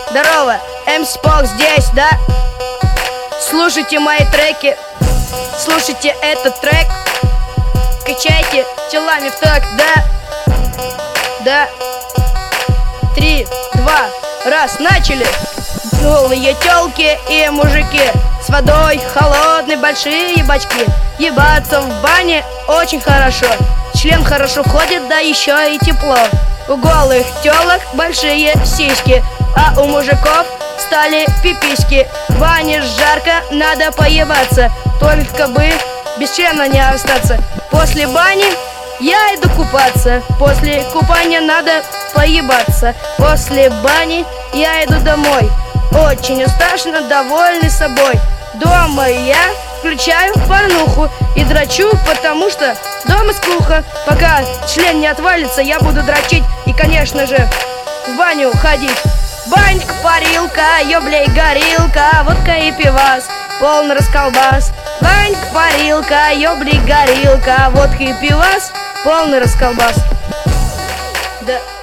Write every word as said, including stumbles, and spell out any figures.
Здорово, эм си Pog здесь, да? Слушайте мои треки, слушайте этот трек, качайте телами в так, да? Да. Три, два, раз, начали! Голые тёлки и мужики с водой холодной, большие бачки. Ебаться в бане очень хорошо, член хорошо входит, да еще и тепло. У голых тёлок большие сиськи, а у мужиков стали пиписьки. В бане жарко, надо поебаться, только бы без члена не остаться. После бани я иду купаться, после купания надо поебаться. После бани я иду домой, очень уставший, довольный собой. Дома я включаю порнуху и дрочу, потому что дома скука. Пока член не отвалится, я буду дрочить и, конечно же, в баню ходить. Банька, парилка, ёблей, горилка, водка и пивас, полный расколбас. Банька, парилка, ёблей, горилка, водка и пивас, полный расколбас. Да.